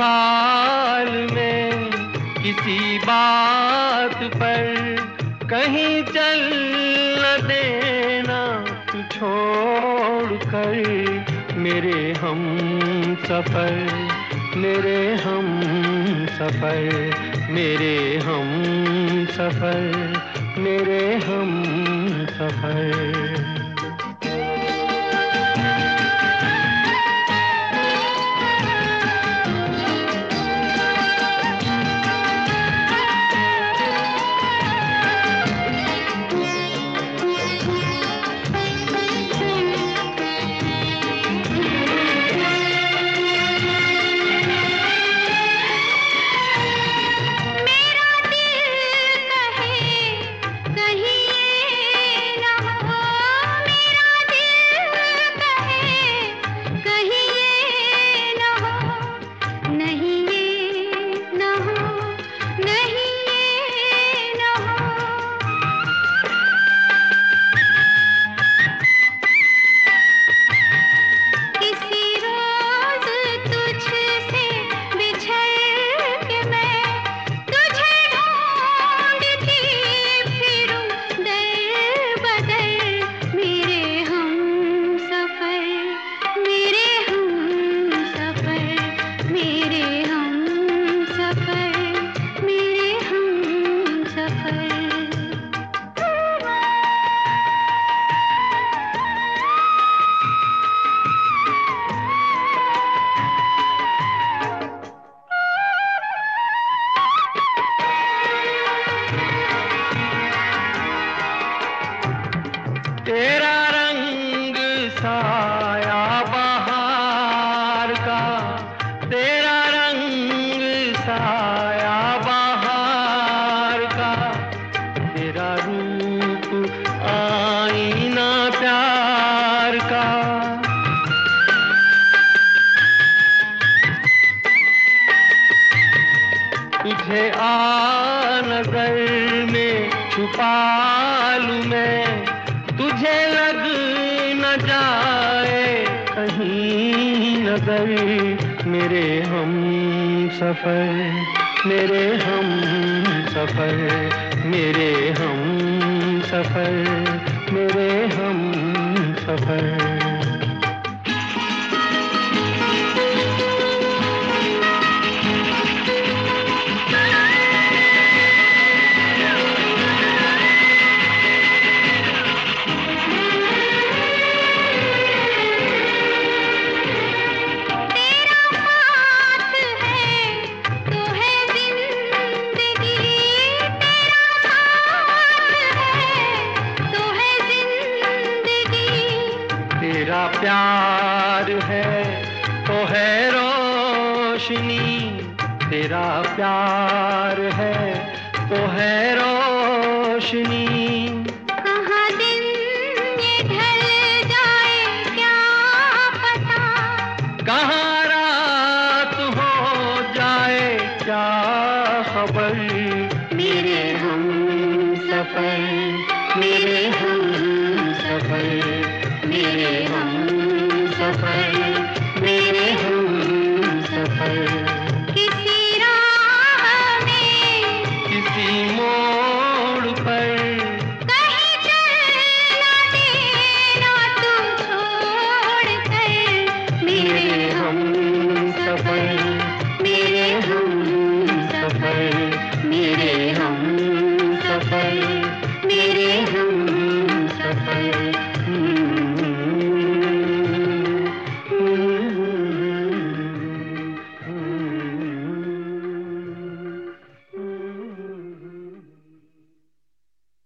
हाल में किसी बात पर कहीं चल न देना तू छोड़ कर मेरे हम सफर, मेरे हम सफर, मेरे हम सफर, मेरे हम सफर। तेरा रंग साया बहार का, तेरा रंग साया बहार का, तेरा रूप आईना प्यार का। तुझे आ नजर में छुपा लूं मैं, तुझे लग न जाए कहीं नजर मेरे हम सफर, मेरे हम सफर, मेरे हम सफर, मेरे हम सफर। तेरा प्यार है तो है रोशनी, तेरा प्यार है तो है रोशनी। कहाँ दिन ये ढल जाए क्या पता, कहाँ रात हो जाए क्या खबर। मेरे हम सफर, मेरे हम सफर, मेरे